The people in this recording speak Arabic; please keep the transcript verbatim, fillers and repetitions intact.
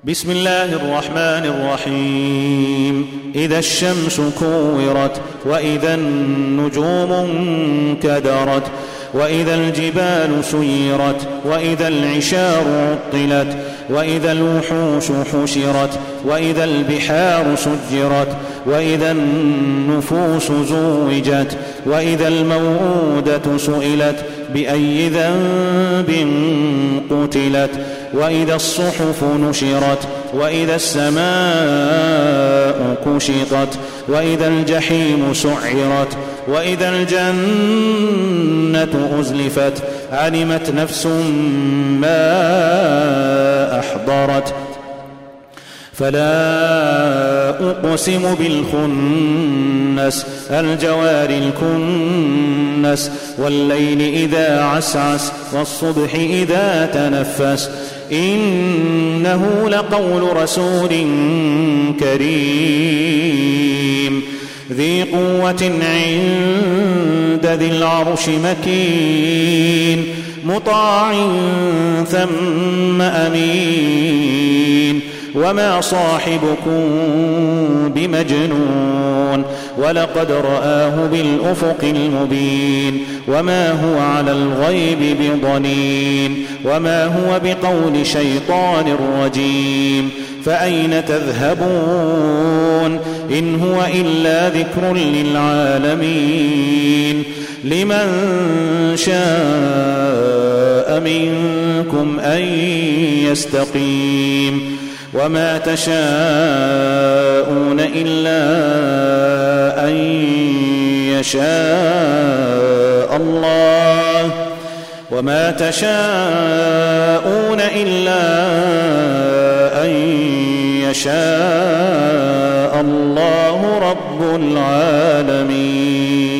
بسم الله الرحمن الرحيم. إذا الشمس كورت وإذا النجوم انكدرت وإذا الجبال سيرت وإذا العشار عطلت وإذا الوحوش حشرت وإذا البحار سجرت وإذا النفوس زوجت وإذا الموءودة سئلت بأي ذنب قتلت وإذا الصحف نشرت وإذا السماء كشطت وإذا الجحيم سعرت وإذا الجنة أزلفت علمت نفس ما أحضرت. فلا أقسم بالخنس الجوار الكنس والليل إذا عسعس والصبح إذا تنفس إنه لقول رسول كريم ذي قوة عند ذي العرش مكين مطاع ثم أمين وما صاحبكم بمجنون ولقد رآه بالأفق المبين وما هو على الغيب بضنين وما هو بقول شيطان رجيم. فأين تذهبون إن هو إلا ذكر للعالمين لمن شاء منكم أن يستقيم وما تشاءون إلا أن يشاء الله وما تشاءون إلا أن يشاء الله رب العالمين.